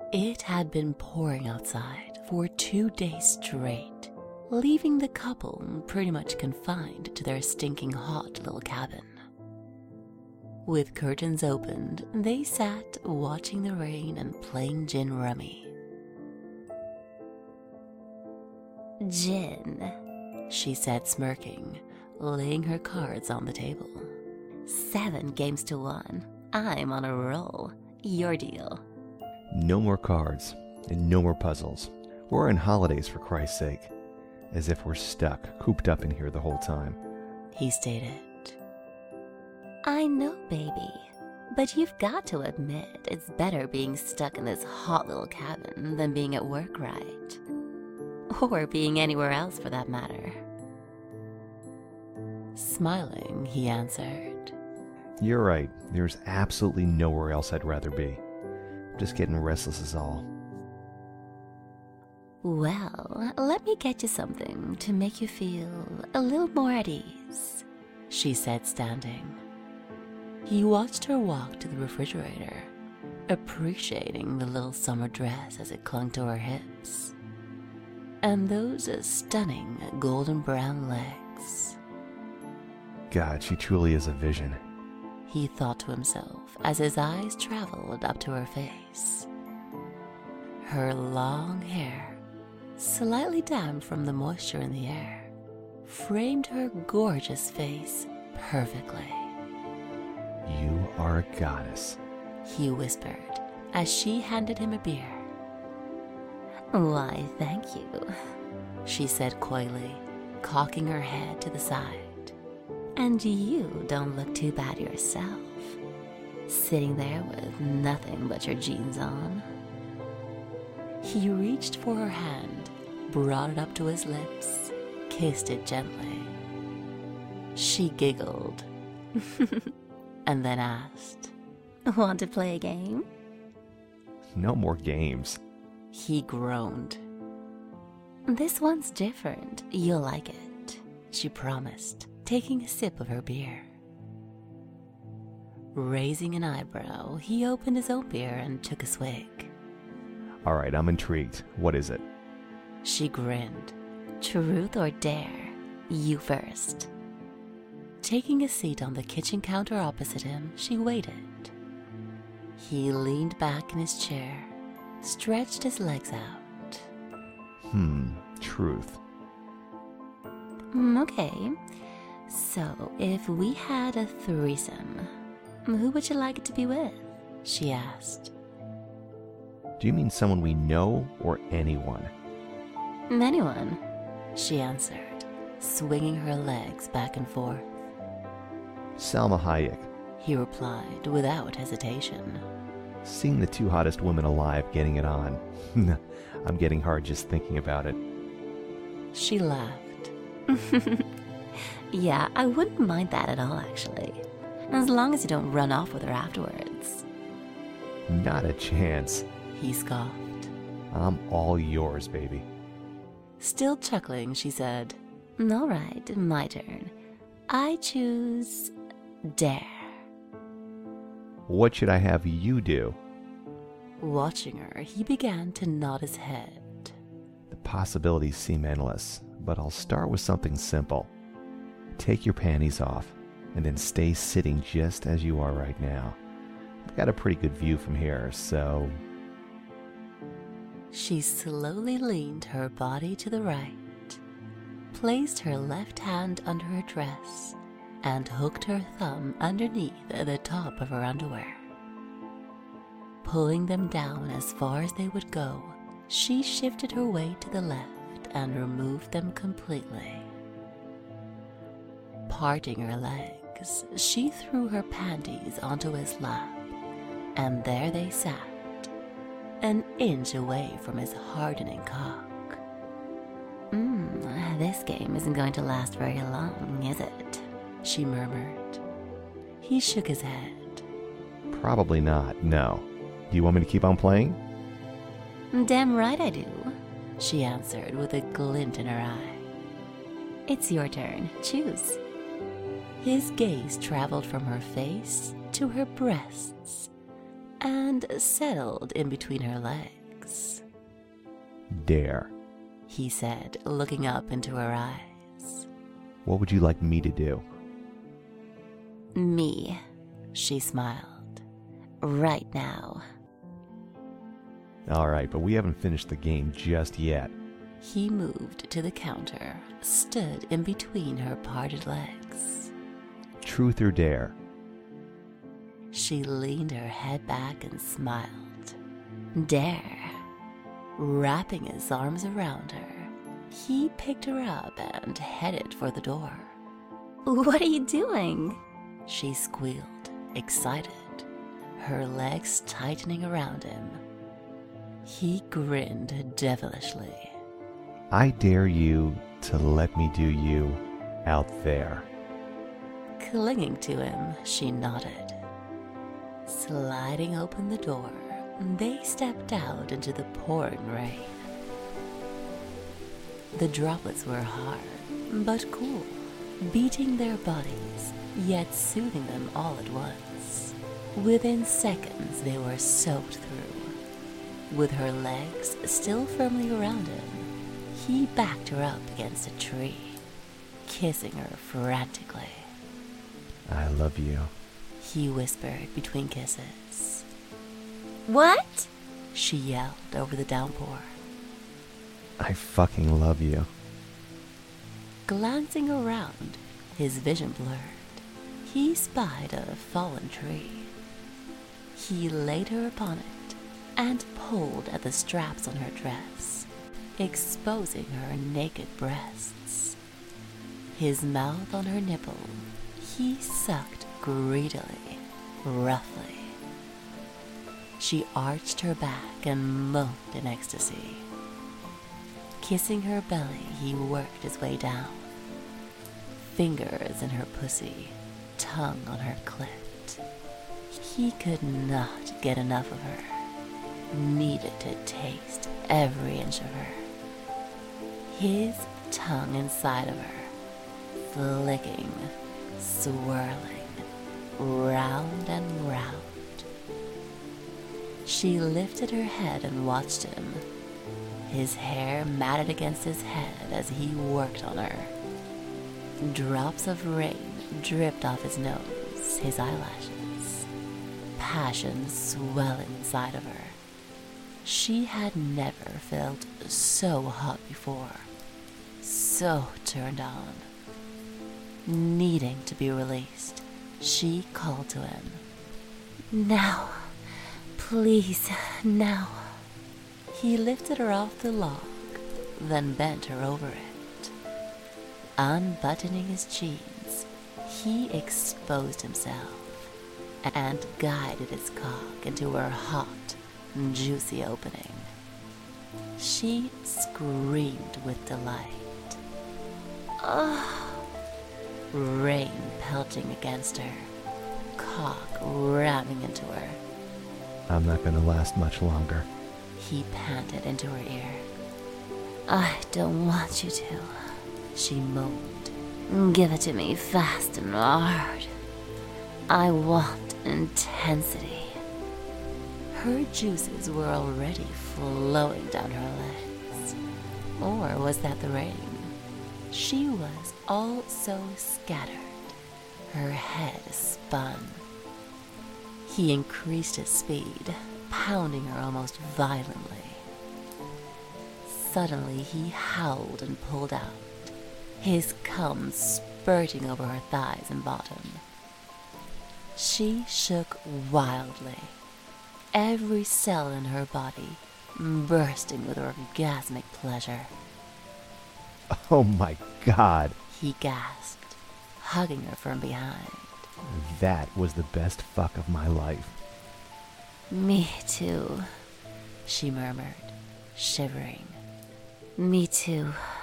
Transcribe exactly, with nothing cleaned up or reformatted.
It had been pouring outside for two days straight, leaving the couple pretty much confined to their stinking hot little cabin. With curtains opened, they sat watching the rain and playing gin rummy. "Gin," she said, smirking, laying her cards on the table. "Seven games to one. I'm on a roll. Your deal." No more cards, and no more puzzles. We're in holidays, for Christ's sake. As if we're stuck, cooped up in here the whole time. He stated. "I know, baby. But you've got to admit it's better being stuck in this hot little cabin than being at work, right? Or being anywhere else for that matter." Smiling, he answered. You're right. There's absolutely nowhere else I'd rather be. I'm just getting restless is all. "Well, let me get you something to make you feel a little more at ease," she said, standing. He watched her walk to the refrigerator, appreciating the little summer dress as it clung to her hips. And those stunning golden brown legs. God, she truly is a vision. He thought to himself as his eyes traveled up to her face. Her long hair, slightly damp from the moisture in the air, framed her gorgeous face perfectly. You are a goddess, he whispered as she handed him a beer. "Why, thank you," she said coyly, cocking her head to the side. "And you don't look too bad yourself, sitting there with nothing but your jeans on." He reached for her hand, brought it up to his lips, kissed it gently. She giggled, and then asked, "Want to play a game?" No more games. He groaned. "This one's different. You'll like it," she promised, taking a sip of her beer. Raising an eyebrow, he opened his own beer and took a swig. All right, I'm intrigued. What is it? She grinned. "Truth or dare? You first." Taking a seat on the kitchen counter opposite him, she waited. He leaned back in his chair, stretched his legs out. Hmm, truth. Mm, okay, so if we had a threesome, who would you like it to be with? She asked. Do you mean someone we know or anyone? Anyone, she answered, swinging her legs back and forth. Salma Hayek. He replied without hesitation. Seeing the two hottest women alive getting it on. I'm getting hard just thinking about it. She laughed. Yeah, I wouldn't mind that at all, actually. As long as you don't run off with her afterwards. Not a chance. He scoffed. I'm all yours, baby. Still chuckling, she said, "All right, my turn. I choose dare." What should I have you do? Watching her, he began to nod his head. The possibilities seem endless, but I'll start with something simple. Take your panties off, and then stay sitting just as you are right now. I've got a pretty good view from here, so... She slowly leaned her body to the right, placed her left hand under her dress, and hooked her thumb underneath the top of her underwear. Pulling them down as far as they would go, she shifted her weight to the left and removed them completely. Parting her legs, she threw her panties onto his lap, and there they sat, an inch away from his hardening cock. Mm, this game isn't going to last very long, is it? She murmured. He shook his head. Probably not, no. Do you want me to keep on playing? Damn right I do, she answered with a glint in her eye. It's your turn. Choose. His gaze traveled from her face to her breasts and settled in between her legs. legs. Dare. He said, looking up into her eyes. What would you like me to do? Me, she smiled. Right now. All right, but we haven't finished the game just yet. He moved to the counter, stood in between her parted legs. Truth or dare? She leaned her head back and smiled. Dare. Wrapping his arms around her, he picked her up and headed for the door. What are you doing? She squealed, excited, her legs tightening around him. He grinned devilishly. I dare you to let me do you out there. Clinging to him, she nodded. Sliding open the door, they stepped out into the pouring rain. The droplets were hard, but cool, beating their bodies, yet soothing them all at once. Within seconds, they were soaked through. With her legs still firmly around him, he backed her up against a tree, kissing her frantically. I love you, he whispered between kisses. What? She yelled over the downpour. I fucking love you. Glancing around, his vision blurred, he spied a fallen tree. He laid her upon it and pulled at the straps on her dress, exposing her naked breasts. His mouth on her nipple, he sucked greedily, roughly. She arched her back and moaned in ecstasy. Kissing her belly, he worked his way down. Fingers in her pussy, tongue on her clit. He could not get enough of her. Needed to taste every inch of her. His tongue inside of her, flicking, swirling, round and round. She lifted her head and watched him. His hair matted against his head as he worked on her. Drops of rain dripped off his nose, his eyelashes. Passion swelling inside of her. She had never felt so hot before. So turned on. Needing to be released, she called to him. Now, please, now. He lifted her off the log, then bent her over it. Unbuttoning his jeans, he exposed himself and guided his cock into her hot, juicy opening. She screamed with delight. Oh! Rain pelting against her, cock ramming into her. I'm not gonna last much longer. He panted into her ear. I don't want you to, she moaned. Give it to me fast and hard. I want intensity. Her juices were already flowing down her legs. Or was that the rain? She was all so scattered. Her head spun. He increased his speed, pounding her almost violently. Suddenly he howled and pulled out, his cum spurting over her thighs and bottom. She shook wildly, every cell in her body bursting with orgasmic pleasure. Oh my God, he gasped, hugging her from behind. That was the best fuck of my life. Me too, she murmured, shivering. Me too.